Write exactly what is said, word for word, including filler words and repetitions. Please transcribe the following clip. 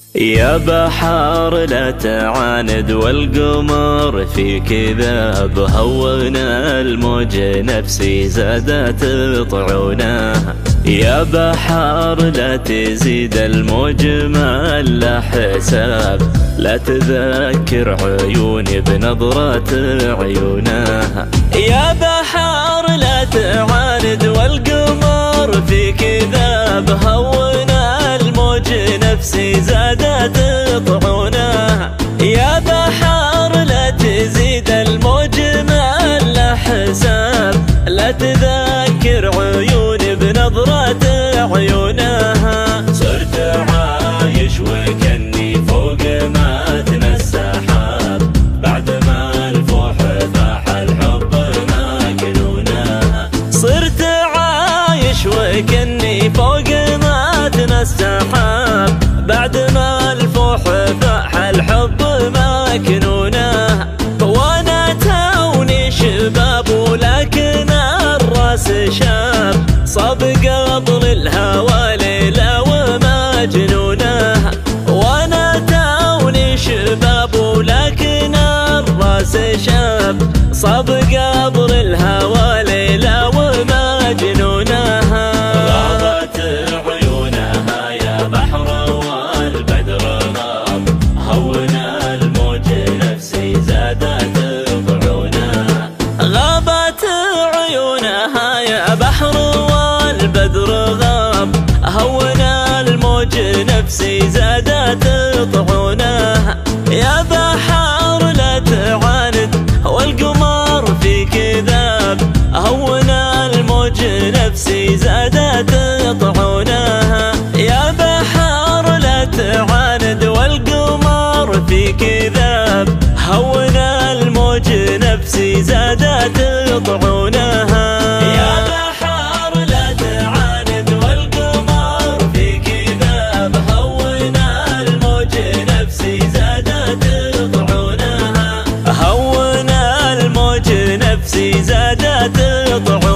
يا بحر لا تعاند والقمر في كذاب، هونا الموج نفسي زادت طعونها. يا بحر لا تزيد الموج ما له حساب، لا تذكر عيوني بنظرة عيونها. يا بحر لا تعاند والقمر في كذاب، هونا الموج نفسي زادت طعونها. يا بحر لا تزيد الموج ما له حساب، لا تذكر عيوني بنظرة عيونها. صرت عايش وكني فوق ماتن السحاب، بعد ما الفوح فاح الحب ما كنونها. صرت عايش وكني فوق ماتن السحاب، بعد ما الفوح فاح الحب ما كنونها. وانا توني شباب ولكن الراس شاب، صاب قطر الهوى ليلة وما جنونها. وانا توني شباب ولكن الراس شاب، صاب قطر الهوى ليلة وما جنونها. غابت عيونها يا بحر والبدر غاب، هونا الموج نفسي زادت طعونها. غابت عيونها يا بحر والبدر غاب، هونا الموج نفسي زادت طعونها. يا بحر لا تعاند والقمر في كذاب، هونا الموج نفسي زادت طعونها. يا بحر لا تعاند والقمر في كذاب، هونا الموج نفسي زادت طعونها. يا بحر لا تعاند والقمر في كذاب، هونا الموج نفسي زادت طعونها. هونا الموج نفسي زادت طعونها.